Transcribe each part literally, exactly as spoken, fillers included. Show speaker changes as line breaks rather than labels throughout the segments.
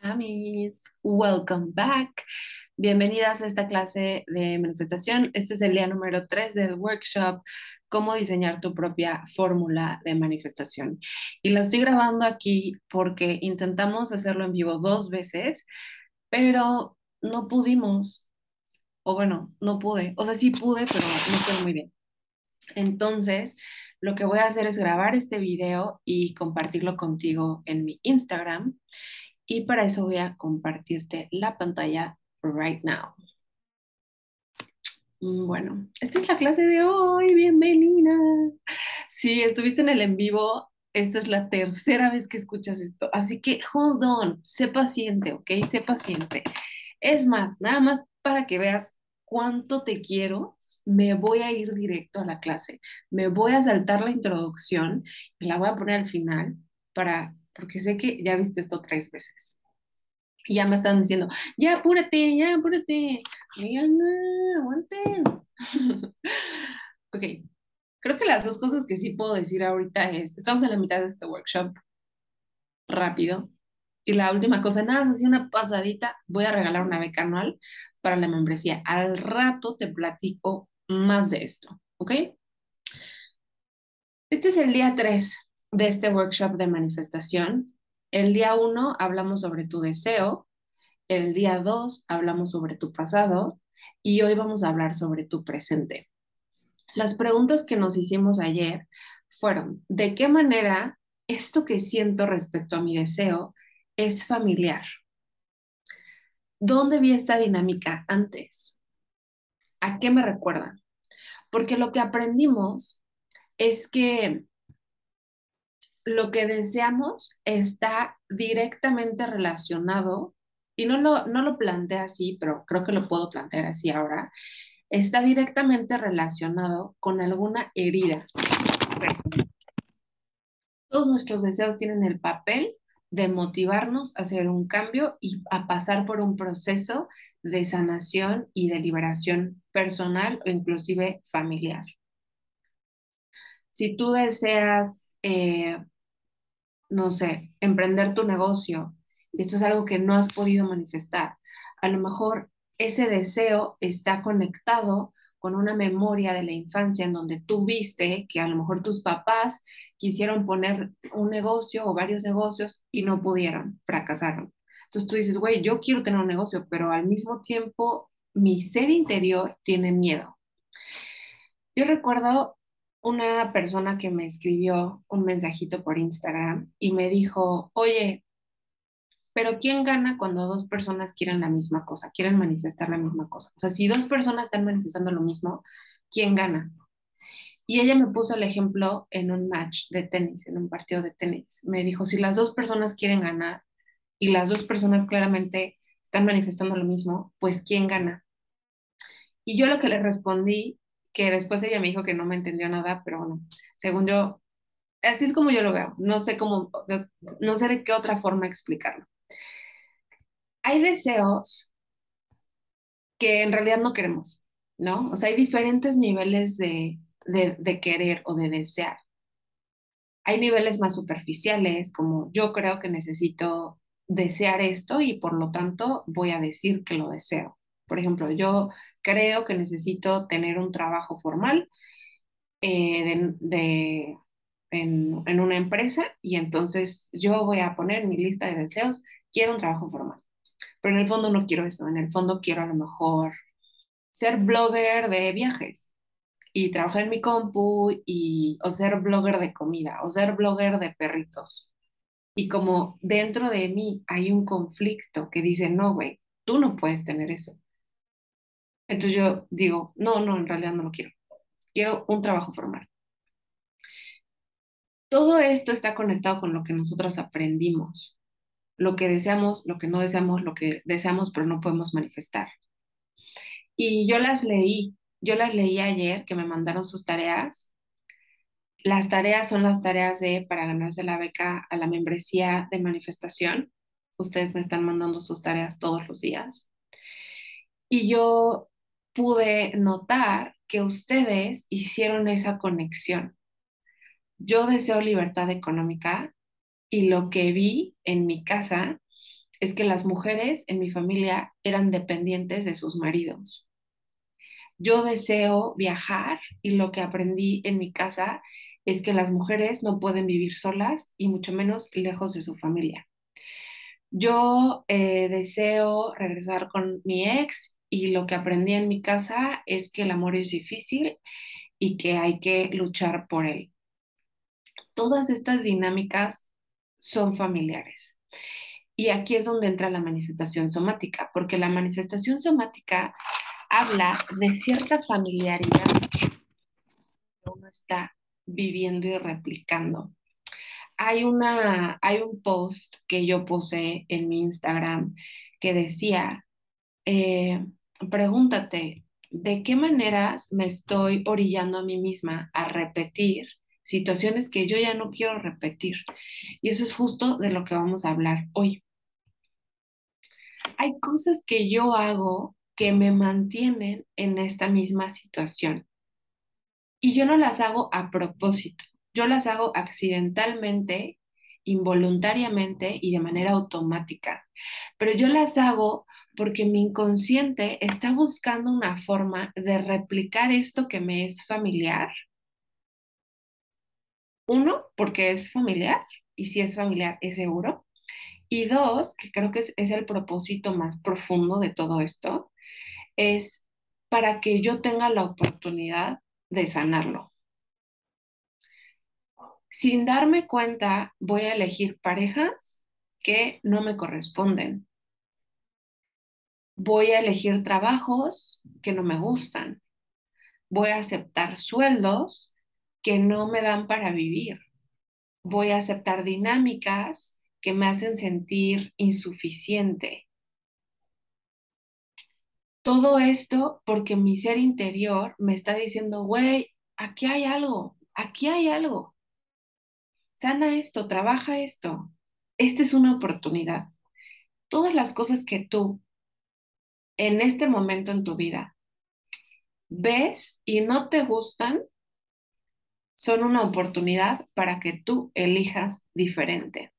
Amis, welcome back. Bienvenidas a esta clase de manifestación. Este es el día número tres del workshop, cómo diseñar tu propia fórmula de manifestación. Y lo estoy grabando aquí porque intentamos hacerlo en vivo dos veces, pero no pudimos, o bueno, no pude. O sea, sí pude, pero no fue muy bien. Entonces, lo que voy a hacer es grabar este video y compartirlo contigo en mi Instagram. Y para eso voy a compartirte la pantalla right now. Mm, Bueno, esta es la clase de hoy. Bienvenida. Si estuviste en el en vivo, esta es la tercera vez que escuchas esto. Así que hold on, sé paciente, ¿ok? Sé paciente. Es más, nada más para que veas cuánto te quiero, me voy a ir directo a la clase. Me voy a saltar la introducción y la voy a poner al final para, porque sé que ya viste esto tres veces. Y ya me están diciendo, ya apúrate, ya apúrate. Y yo, no, aguanten. Ok, creo que las dos cosas que sí puedo decir ahorita es, estamos en la mitad de este workshop, rápido. Y la última cosa, nada, así una pasadita, voy a regalar una beca anual para la membresía. Al rato te platico más de esto, ¿ok? Este es el día tres de este workshop de manifestación. El día uno hablamos sobre tu deseo. El día dos hablamos sobre tu pasado y hoy vamos a hablar sobre tu presente. Las preguntas que nos hicimos ayer fueron, ¿de qué manera esto que siento respecto a mi deseo es familiar? ¿Dónde vi esta dinámica antes? ¿A qué me recuerda? Porque lo que aprendimos es que lo que deseamos está directamente relacionado, y no lo, no lo planteé así, pero creo que lo puedo plantear así ahora, está directamente relacionado con alguna herida personal. Todos nuestros deseos tienen el papel de motivarnos a hacer un cambio y a pasar por un proceso de sanación y de liberación personal o inclusive familiar. Si tú deseas, eh, no sé, emprender tu negocio, y esto es algo que no has podido manifestar, a lo mejor ese deseo está conectado con una memoria de la infancia en donde tú viste que a lo mejor tus papás quisieron poner un negocio o varios negocios y no pudieron, fracasaron. Entonces tú dices, güey, yo quiero tener un negocio, pero al mismo tiempo mi ser interior tiene miedo. Yo recuerdo una persona que me escribió un mensajito por Instagram y me dijo, oye, pero ¿quién gana cuando dos personas quieren la misma cosa, quieren manifestar la misma cosa? O sea, si dos personas están manifestando lo mismo, ¿quién gana? Y ella me puso el ejemplo en un match de tenis, en un partido de tenis. Me dijo, si las dos personas quieren ganar y las dos personas claramente están manifestando lo mismo, pues ¿quién gana? Y yo lo que le respondí, que después ella me dijo que no me entendió nada, pero bueno, según yo, así es como yo lo veo. No sé cómo, no sé de qué otra forma explicarlo. Hay deseos que en realidad no queremos, ¿no? O sea, hay diferentes niveles de, de, de querer o de desear. Hay niveles más superficiales, como yo creo que necesito desear esto y por lo tanto voy a decir que lo deseo. Por ejemplo, yo creo que necesito tener un trabajo formal eh, de, de- en, en una empresa y entonces yo voy a poner en mi lista de deseos, quiero un trabajo formal. Pero en el fondo no quiero eso, en el fondo quiero a lo mejor ser blogger de viajes y trabajar en mi compu y o ser blogger de comida o ser blogger de perritos. Y como dentro de mí hay un conflicto que dice, no, güey, tú no puedes tener eso. Entonces yo digo, no, no, en realidad no lo quiero. Quiero un trabajo formal. Todo esto está conectado con lo que nosotros aprendimos, lo que deseamos, lo que no deseamos, lo que deseamos pero no podemos manifestar. Y yo las leí, yo las leí ayer que me mandaron sus tareas. Las tareas son las tareas de para ganarse la beca a la membresía de manifestación. Ustedes me están mandando sus tareas todos los días. Y yo pude notar que ustedes hicieron esa conexión. Yo deseo libertad económica y lo que vi en mi casa es que las mujeres en mi familia eran dependientes de sus maridos. Yo deseo viajar y lo que aprendí en mi casa es que las mujeres no pueden vivir solas y mucho menos lejos de su familia. Yo eh, deseo regresar con mi ex y lo que aprendí en mi casa es que el amor es difícil y que hay que luchar por él. Todas estas dinámicas son familiares. Y aquí es donde entra la manifestación somática, porque la manifestación somática habla de cierta familiaridad que uno está viviendo y replicando. Hay una, hay un post que yo puse en mi Instagram que decía, eh, pregúntate, ¿de qué maneras me estoy orillando a mí misma a repetir situaciones que yo ya no quiero repetir? Y eso es justo de lo que vamos a hablar hoy. Hay cosas que yo hago que me mantienen en esta misma situación y yo no las hago a propósito, yo las hago accidentalmente, involuntariamente y de manera automática, pero yo las hago porque mi inconsciente está buscando una forma de replicar esto que me es familiar. Uno, porque es familiar y si es familiar es seguro. Y dos, que creo que es, es el propósito más profundo de todo esto, es para que yo tenga la oportunidad de sanarlo. Sin darme cuenta, voy a elegir parejas que no me corresponden. Voy a elegir trabajos que no me gustan. Voy a aceptar sueldos que no me dan para vivir. Voy a aceptar dinámicas que me hacen sentir insuficiente. Todo esto porque mi ser interior me está diciendo, güey, aquí hay algo, aquí hay algo. Sana esto, trabaja esto. Esta es una oportunidad. Todas las cosas que tú en este momento en tu vida ves y no te gustan son una oportunidad para que tú elijas diferente.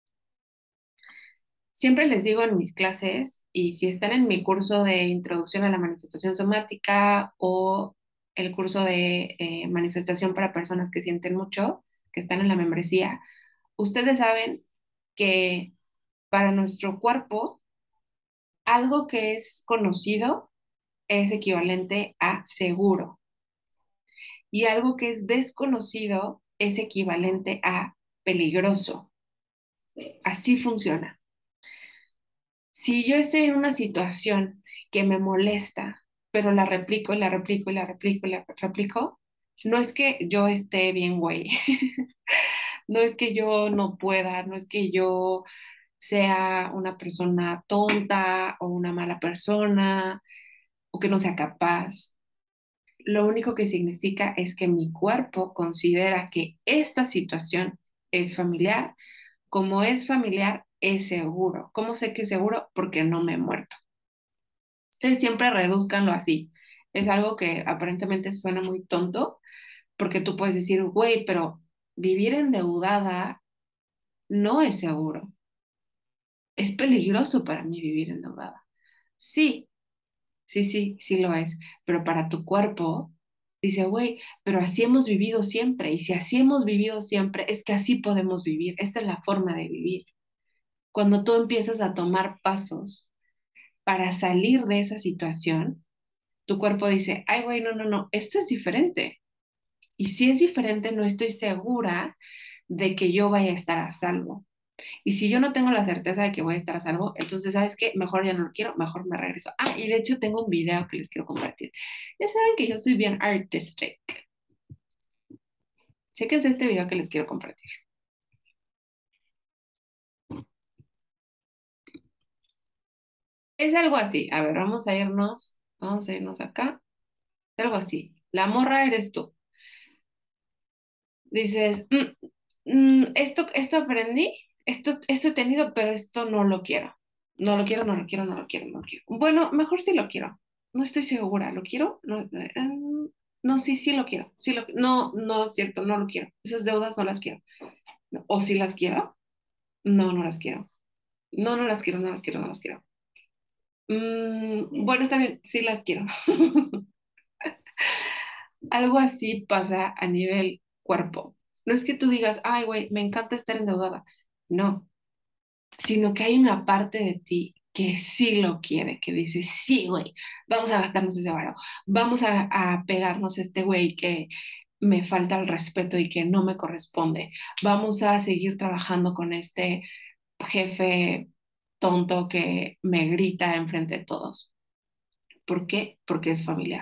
Siempre les digo en mis clases, y si están en mi curso de introducción a la manifestación somática o el curso de eh, manifestación para personas que sienten mucho, que están en la membresía, ustedes saben que para nuestro cuerpo, algo que es conocido es equivalente a seguro y algo que es desconocido es equivalente a peligroso. Así funciona. Si yo estoy en una situación que me molesta, pero la replico y la replico y la replico y la replico, no es que yo esté bien, güey. No es que yo no pueda, no es que yo sea una persona tonta o una mala persona o que no sea capaz. Lo único que significa es que mi cuerpo considera que esta situación es familiar. Como es familiar, es seguro. ¿Cómo sé que es seguro? Porque no me he muerto. Ustedes siempre reduzcanlo así. Es algo que aparentemente suena muy tonto, porque tú puedes decir, güey, pero vivir endeudada no es seguro. Es peligroso para mí vivir endeudada. Sí, sí, sí, sí lo es, pero para tu cuerpo, dice, güey, pero así hemos vivido siempre, y si así hemos vivido siempre, es que así podemos vivir, esta es la forma de vivir. Cuando tú empiezas a tomar pasos para salir de esa situación, tu cuerpo dice, ay, güey, no, no, no, esto es diferente. Y si es diferente, no estoy segura de que yo vaya a estar a salvo. Y si yo no tengo la certeza de que voy a estar a salvo, entonces, ¿sabes qué? Mejor ya no lo quiero, mejor me regreso. Ah, y de hecho tengo un video que les quiero compartir. Ya saben que yo soy bien artistic. Chéquense este video que les quiero compartir. Es algo así. A ver, vamos a irnos, vamos a irnos acá. Es algo así. La morra eres tú. Dices, "Mm, mm, esto, esto aprendí, esto, esto he tenido, pero esto no lo quiero. No lo quiero, no lo quiero, no lo quiero, no lo quiero. Bueno, mejor sí lo quiero. No estoy segura. ¿Lo quiero? No, eh, em, no, sí, sí lo quiero. Sí lo, no, no es cierto, no lo quiero. Esas deudas no las quiero. ¿O sí las quiero? No, no las quiero. No, no las quiero, no las quiero, no las quiero. Mm, bueno, está bien, sí las quiero. Algo así pasa a nivel cuerpo. No es que tú digas, ay, güey, me encanta estar endeudada. No, sino que hay una parte de ti que sí lo quiere, que dice, sí, güey, vamos a gastarnos ese varo, vamos a, a pegarnos a este güey que me falta el respeto y que no me corresponde, vamos a seguir trabajando con este jefe tonto que me grita enfrente de todos. ¿Por qué? Porque es familiar.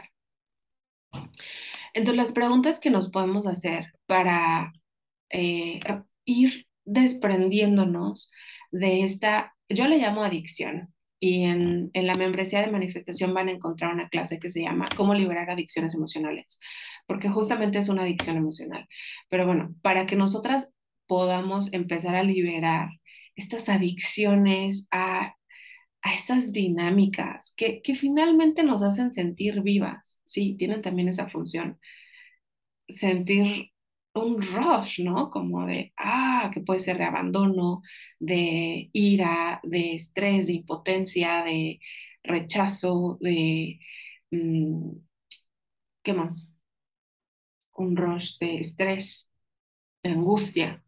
Entonces, las preguntas que nos podemos hacer para eh, ir desprendiéndonos de esta, yo le llamo adicción, y en, en la membresía de manifestación van a encontrar una clase que se llama Cómo liberar adicciones emocionales, porque justamente es una adicción emocional. Pero bueno, para que nosotras podamos empezar a liberar estas adicciones a, a estas dinámicas que, que finalmente nos hacen sentir vivas, sí, tienen también esa función sentir un rush, ¿no? Como de, ah, que puede ser de abandono, de ira, de estrés, de impotencia, de rechazo, de, mm, ¿qué más? Un rush de estrés, de angustia.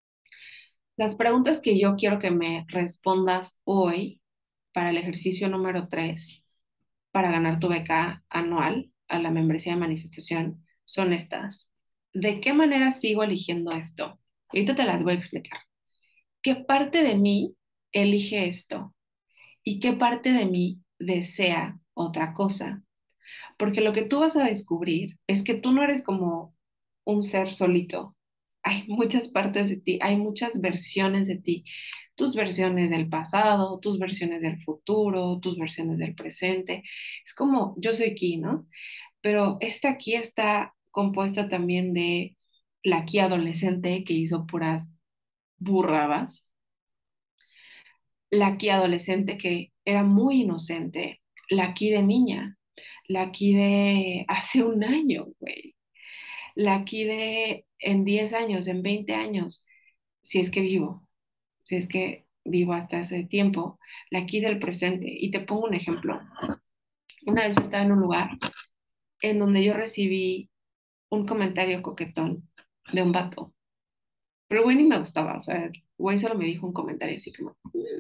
Las preguntas que yo quiero que me respondas hoy para el ejercicio número tres, para ganar tu beca anual a la membresía de manifestación, son estas. ¿De qué manera sigo eligiendo esto? Ahorita te las voy a explicar. ¿Qué parte de mí elige esto? ¿Y qué parte de mí desea otra cosa? Porque lo que tú vas a descubrir es que tú no eres como un ser solito. Hay muchas partes de ti, hay muchas versiones de ti. Tus versiones del pasado, tus versiones del futuro, tus versiones del presente. Es como yo soy aquí, ¿no? Pero esta aquí está compuesta también de la aquí adolescente que hizo puras burradas, la aquí adolescente que era muy inocente, la aquí de niña, la aquí de hace un año, güey, la aquí de en diez años, en veinte años, si es que vivo, si es que vivo hasta ese tiempo, la aquí del presente. Y te pongo un ejemplo. Una vez yo estaba en un lugar en donde yo recibí un comentario coquetón de un vato, pero el güey ni me gustaba, o sea, el güey solo me dijo un comentario así como,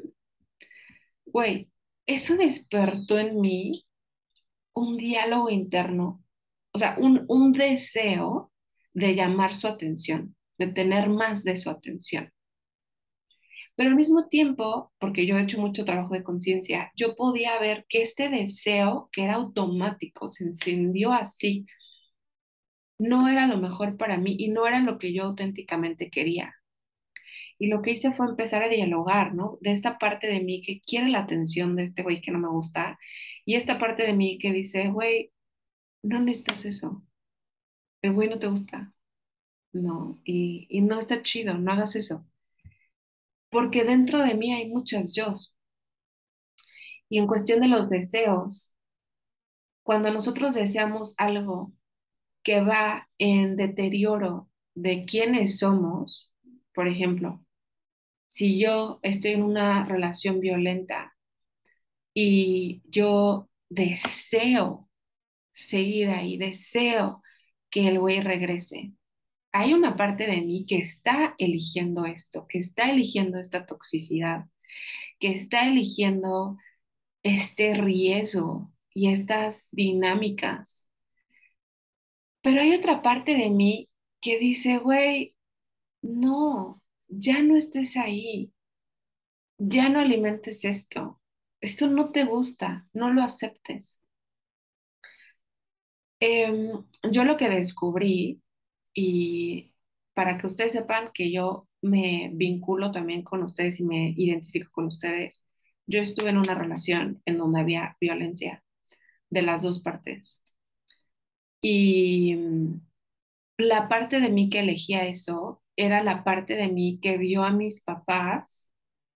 güey, eso despertó en mí un diálogo interno, o sea, un, un deseo de llamar su atención, de tener más de su atención. Pero al mismo tiempo, porque yo he hecho mucho trabajo de conciencia, yo podía ver que este deseo, que era automático, se encendió así, no era lo mejor para mí y no era lo que yo auténticamente quería. Y lo que hice fue empezar a dialogar, ¿no? De esta parte de mí que quiere la atención de este güey que no me gusta y esta parte de mí que dice, güey, no necesitas eso. El güey no te gusta, no, y, y no está chido, no hagas eso, porque dentro de mí hay muchas yos. Y en cuestión de los deseos, cuando nosotros deseamos algo que va en deterioro de quiénes somos, por ejemplo, si yo estoy en una relación violenta y yo deseo seguir ahí, deseo que el güey regrese, hay una parte de mí que está eligiendo esto, que está eligiendo esta toxicidad, que está eligiendo este riesgo y estas dinámicas. Pero hay otra parte de mí que dice, güey, no, ya no estés ahí, ya no alimentes esto, esto no te gusta, no lo aceptes. Em, yo lo que descubrí, y para que ustedes sepan que yo me vinculo también con ustedes y me identifico con ustedes, yo estuve en una relación en donde había violencia de las dos partes. Y mm, la parte de mí que elegía eso era la parte de mí que vio a mis papás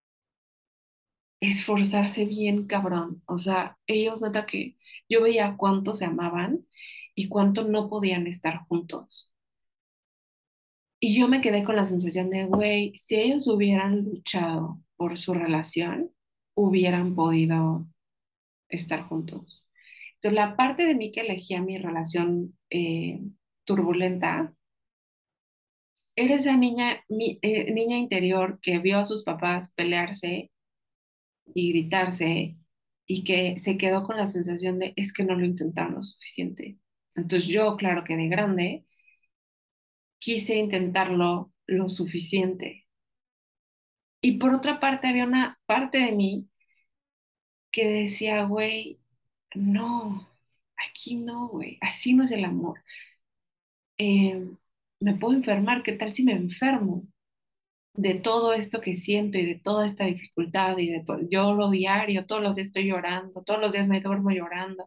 esforzarse bien cabrón. O sea, ellos nota que yo veía cuánto se amaban y cuánto no podían estar juntos. Y yo me quedé con la sensación de, güey, si ellos hubieran luchado por su relación, hubieran podido estar juntos. Entonces, la parte de mí que elegía mi relación eh, turbulenta era esa niña, mi, eh, niña interior que vio a sus papás pelearse y gritarse y que se quedó con la sensación de es que no lo intentaron lo suficiente. Entonces yo, claro que de grande, quise intentarlo lo suficiente. Y por otra parte, había una parte de mí que decía, güey, no, aquí no, güey, así no es el amor. Eh, Me puedo enfermar, ¿qué tal si me enfermo de todo esto que siento y de toda esta dificultad y de to- yo lo diario, todos los días estoy llorando, todos los días me duermo llorando?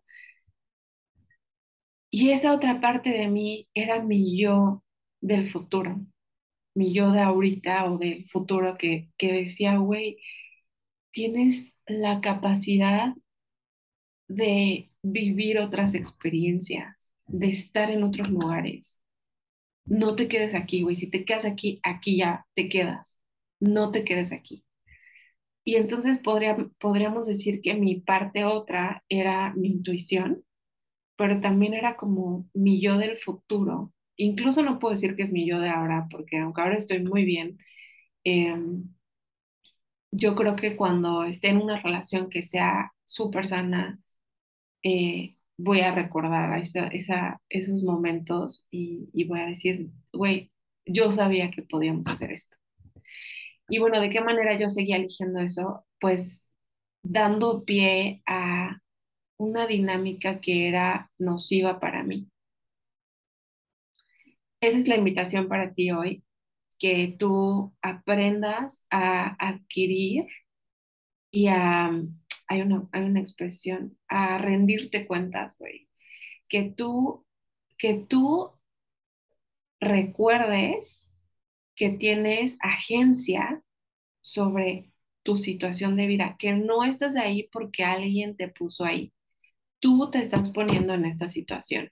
Y esa otra parte de mí era mi yo del futuro, mi yo de ahorita o del futuro que, que decía, güey, tienes la capacidad de vivir otras experiencias, de estar en otros lugares. No te quedes aquí, güey. Si te quedas aquí, aquí ya te quedas. No te quedes aquí. Y entonces podría, podríamos decir que mi parte otra era mi intuición, pero también era como mi yo del futuro. Incluso no puedo decir que es mi yo de ahora, porque aunque ahora estoy muy bien, eh, yo creo que cuando esté en una relación que sea súper sana, eh, voy a recordar a esa, esa, esos momentos y, y voy a decir, güey, yo sabía que podíamos hacer esto. Y bueno, ¿de qué manera yo seguía eligiendo eso? Pues dando pie a una dinámica que era nociva para mí. Esa es la invitación para ti hoy, que tú aprendas a adquirir y a, hay una, hay una expresión, a rendirte cuentas, güey. Que tú, que tú recuerdes que tienes agencia sobre tu situación de vida, que no estás ahí porque alguien te puso ahí. Tú te estás poniendo en esta situación.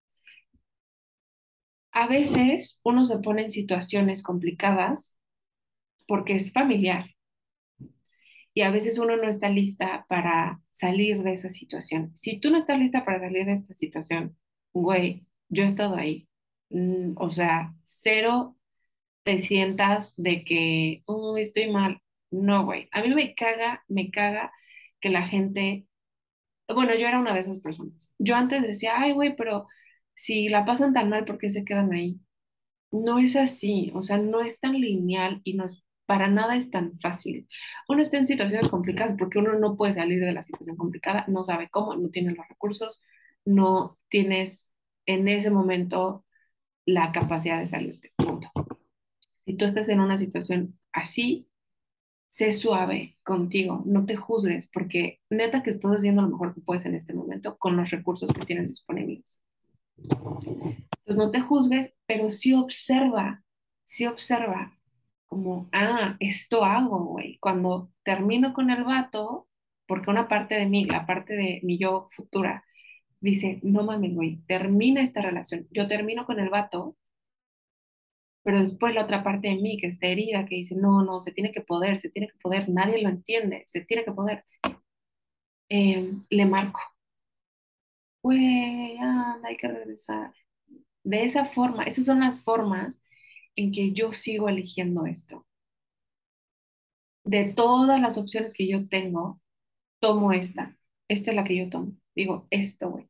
A veces uno se pone en situaciones complicadas porque es familiar y a veces uno no está lista para salir de esa situación. Si tú no estás lista para salir de esta situación, güey, yo he estado ahí. Mm, o sea, cero te sientas de que, oh, estoy mal. No, güey. A mí me caga, me caga que la gente, bueno, yo era una de esas personas. Yo antes decía, ay, güey, pero si la pasan tan mal, ¿por qué se quedan ahí? No es así, o sea, no es tan lineal y no es, para nada es tan fácil. Uno está en situaciones complicadas porque uno no puede salir de la situación complicada, no sabe cómo, no tiene los recursos, no tienes en ese momento la capacidad de salirte. Punto. Si tú estás en una situación así, sé suave contigo, no te juzgues, porque neta que estás haciendo lo mejor que puedes en este momento con los recursos que tienes disponibles. Entonces no te juzgues, pero sí observa, sí observa, como, ah, esto hago, güey. Cuando termino con el vato, porque una parte de mí, la parte de mi yo futura, dice, no mames, güey, termina esta relación. Yo termino con el vato, pero después la otra parte de mí que está herida, que dice, no, no, se tiene que poder, se tiene que poder, nadie lo entiende, se tiene que poder. Eh, le marco, güey, anda, hay que regresar. De esa forma, esas son las formas en que yo sigo eligiendo esto. De todas las opciones que yo tengo, tomo esta. Esta es la que yo tomo. Digo, esto, güey.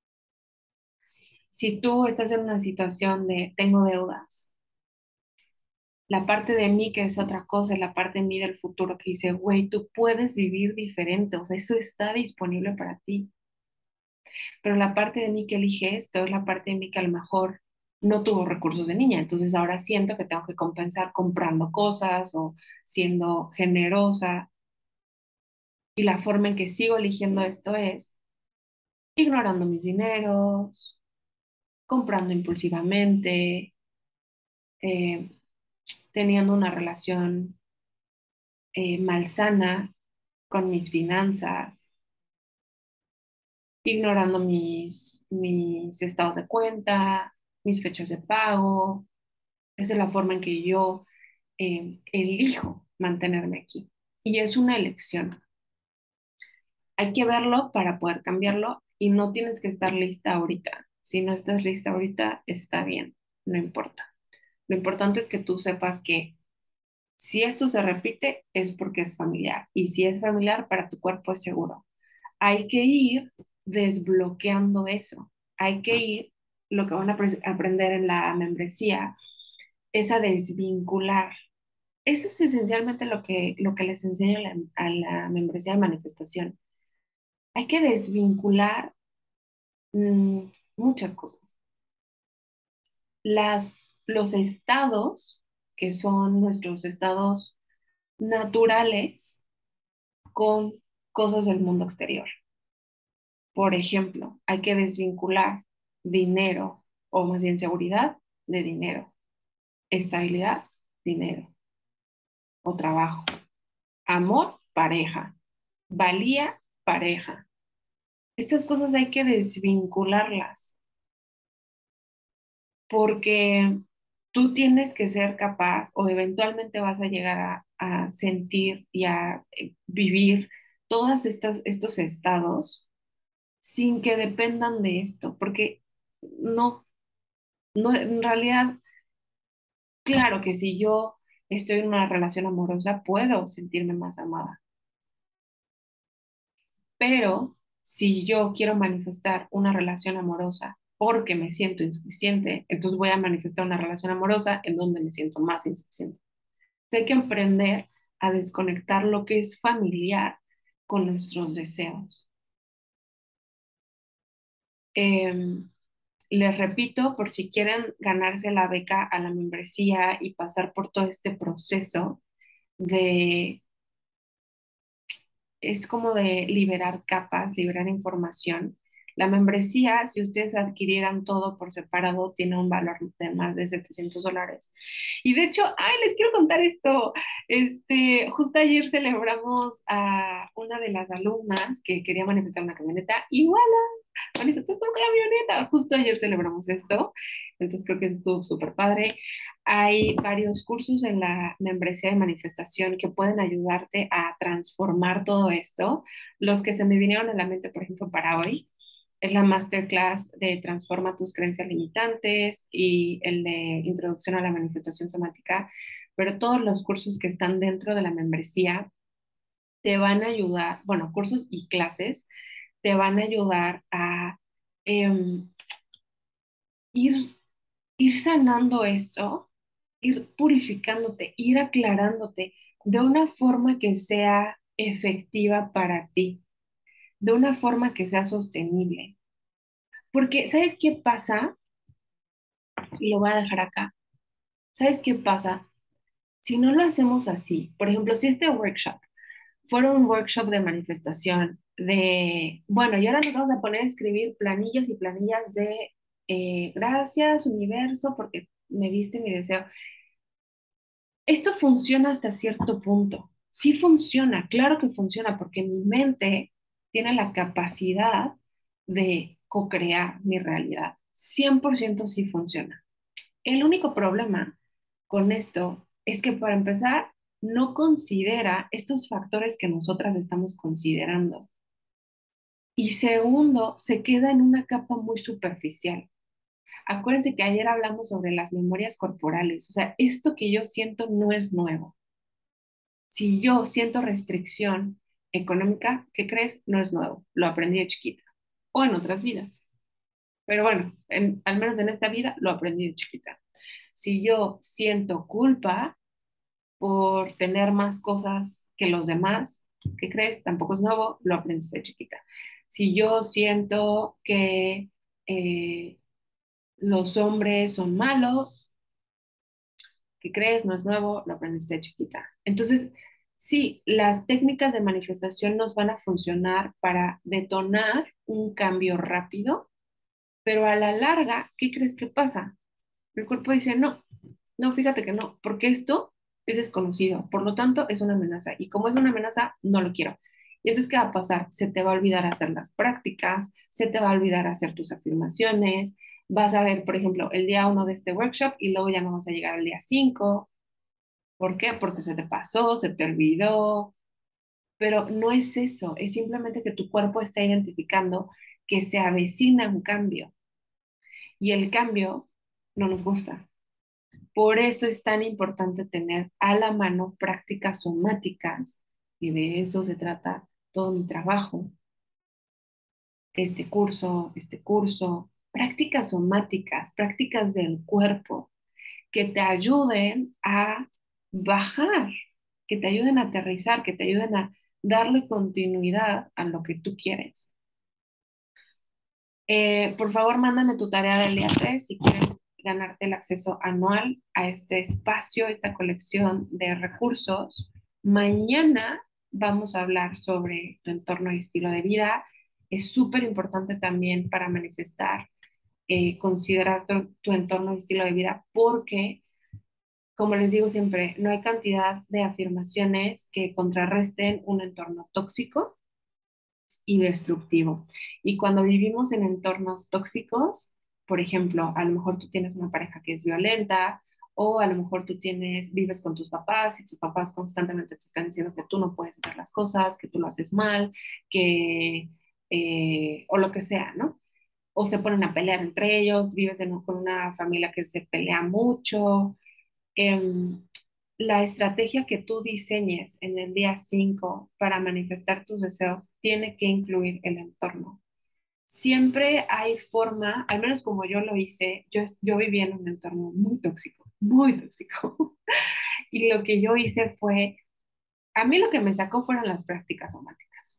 Si tú estás en una situación de tengo deudas, la parte de mí que es otra cosa, es la parte de mí del futuro que dice, güey, tú puedes vivir diferente, o sea, eso está disponible para ti. Pero la parte de mí que elige esto es la parte de mí que a lo mejor no tuvo recursos de niña, entonces ahora siento que tengo que compensar comprando cosas o siendo generosa. Y la forma en que sigo eligiendo esto es ignorando mis dineros, comprando impulsivamente, eh, teniendo una relación eh, malsana con mis finanzas, ignorando mis, mis estados de cuenta, mis fechas de pago. Esa es la forma en que yo eh, elijo mantenerme aquí. y es una elección. Hay que verlo para poder cambiarlo y no tienes que estar lista ahorita. Si no estás lista ahorita, está bien, no importa. Lo importante es que tú sepas que si esto se repite es porque es familiar y si es familiar para tu cuerpo es seguro. Hay que ir desbloqueando eso. Hay que ir, lo que van a apre- aprender en la membresía es a desvincular. Eso es esencialmente lo que, lo que les enseño a la, a la membresía de manifestación. Hay que desvincular mm, muchas cosas. Las, los estados, que son nuestros estados naturales, con cosas del mundo exterior. Por ejemplo, hay que desvincular dinero, o más bien seguridad, de dinero, estabilidad, dinero o trabajo, amor, pareja, valía, pareja. Estas cosas hay que desvincularlas porque tú tienes que ser capaz o eventualmente vas a llegar a, a sentir y a eh, vivir todos estos, estos estados sin que dependan de esto, porque no, no, en realidad, claro que si yo estoy en una relación amorosa, puedo sentirme más amada, pero si yo quiero manifestar una relación amorosa porque me siento insuficiente, entonces voy a manifestar una relación amorosa en donde me siento más insuficiente. Hay que aprender a desconectar lo que es familiar con nuestros deseos. Em, Les repito, por si quieren ganarse la beca a la membresía y pasar por todo este proceso de, es como de liberar capas, liberar información. La membresía, si ustedes adquirieran todo por separado, tiene un valor de más de setecientos dólares. Y de hecho, ay, les quiero contar esto. Este, justo ayer celebramos a una de las alumnas que quería manifestar una camioneta. Igual Juanito, te toca camioneta. Justo ayer celebramos esto, entonces creo que eso estuvo súper padre. Hay varios cursos en la membresía de manifestación que pueden ayudarte a transformar todo esto. Los que se me vinieron a la mente, por ejemplo, para hoy, es la masterclass de Transforma tus creencias limitantes y el de Introducción a la manifestación somática, pero todos los cursos que están dentro de la membresía te van a ayudar, bueno, cursos y clases te van a ayudar a em, ir, ir sanando esto, ir purificándote, ir aclarándote de una forma que sea efectiva para ti, de una forma que sea sostenible. Porque, ¿sabes qué pasa? Y lo voy a dejar acá. ¿Sabes qué pasa? Si no lo hacemos así, por ejemplo, si este workshop fuera un workshop de manifestación, de, bueno, y ahora nos vamos a poner a escribir planillas y planillas de eh, gracias, universo, porque me diste mi deseo. Esto funciona hasta cierto punto. Sí funciona, claro que funciona, porque mi mente tiene la capacidad de co-crear mi realidad. Cien por ciento sí funciona. El único problema con esto es que para empezar, no considera estos factores que nosotras estamos considerando. Y segundo, se queda en una capa muy superficial. Acuérdense que ayer hablamos sobre las memorias corporales. O sea, esto que yo siento no es nuevo. Si yo siento restricción económica, ¿qué crees? No es nuevo. Lo aprendí de chiquita o en otras vidas. Pero bueno, en- al menos en esta vida lo aprendí de chiquita. Si yo siento culpa por tener más cosas que los demás, ¿qué crees? Tampoco es nuevo, lo aprendiste de chiquita. Si yo siento que eh, los hombres son malos, ¿qué crees? No es nuevo, lo aprendiste de chiquita. Entonces, sí, las técnicas de manifestación nos van a funcionar para detonar un cambio rápido, pero a la larga, ¿qué crees que pasa? El cuerpo dice, no, no, fíjate que no, porque esto es desconocido, por lo tanto es una amenaza y como es una amenaza, no lo quiero. Y entonces, ¿qué va a pasar? Se te va a olvidar hacer las prácticas, se te va a olvidar hacer tus afirmaciones, vas a ver, por ejemplo, el día uno de este workshop y luego ya no vas a llegar al día cinco. ¿Por qué? Porque se te pasó, se te olvidó. pero no es eso, es simplemente que tu cuerpo está identificando que se avecina un cambio y el cambio no nos gusta. Por eso es tan importante tener a la mano prácticas somáticas y de eso se trata todo mi trabajo, este curso, este curso, prácticas somáticas, prácticas del cuerpo que te ayuden a bajar, que te ayuden a aterrizar, que te ayuden a darle continuidad a lo que tú quieres. Eh, por favor, mándame tu tarea del día tres si quieres ganarte el acceso anual a este espacio, esta colección de recursos. Mañana vamos a hablar sobre tu entorno y estilo de vida. Es súper importante también para manifestar, eh, considerar tu, tu entorno y estilo de vida porque, como les digo siempre, no hay cantidad de afirmaciones que contrarresten un entorno tóxico y destructivo. Y cuando vivimos en entornos tóxicos, por ejemplo, a lo mejor tú tienes una pareja que es violenta o a lo mejor tú tienes, vives con tus papás y tus papás constantemente te están diciendo que tú no puedes hacer las cosas, que tú lo haces mal, que, eh, o lo que sea, ¿no? O se ponen a pelear entre ellos, vives en, con una familia que se pelea mucho, em, la estrategia que tú diseñes en el día cinco para manifestar tus deseos tiene que incluir el entorno. Siempre hay forma, al menos como yo lo hice, yo, yo vivía en un entorno muy tóxico, muy tóxico. Y lo que yo hice fue, a mí lo que me sacó fueron las prácticas somáticas.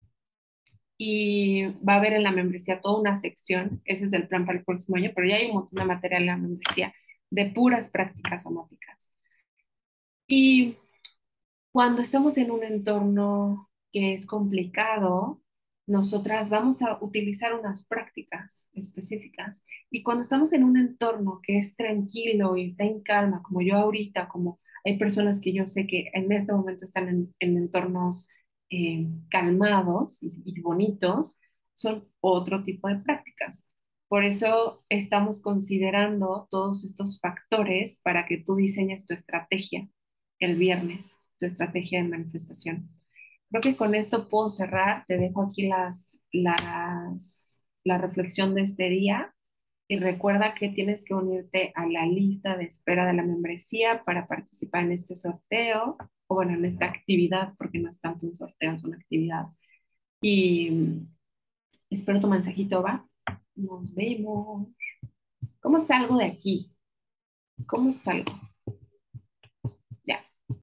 Y va a haber en la membresía toda una sección, ese es el plan para el próximo año, pero ya hay un montón de material en la membresía de puras prácticas somáticas. Y cuando estamos en un entorno que es complicado, nosotras vamos a utilizar unas prácticas específicas. Y cuando estamos en un entorno que es tranquilo y está en calma, como yo ahorita, como hay personas que yo sé que en este momento están en, en entornos eh, calmados y, y bonitos, son otro tipo de prácticas. Por eso estamos considerando todos estos factores para que tú diseñes tu estrategia el viernes, tu estrategia de manifestación. Creo que con esto puedo cerrar. Te dejo aquí las, las, la reflexión de este día y recuerda que tienes que unirte a la lista de espera de la membresía para participar en este sorteo o bueno, en esta actividad, porque no es tanto un sorteo, es una actividad. Y espero tu mensajito, ¿va? Nos vemos. ¿Cómo salgo de aquí? ¿Cómo salgo?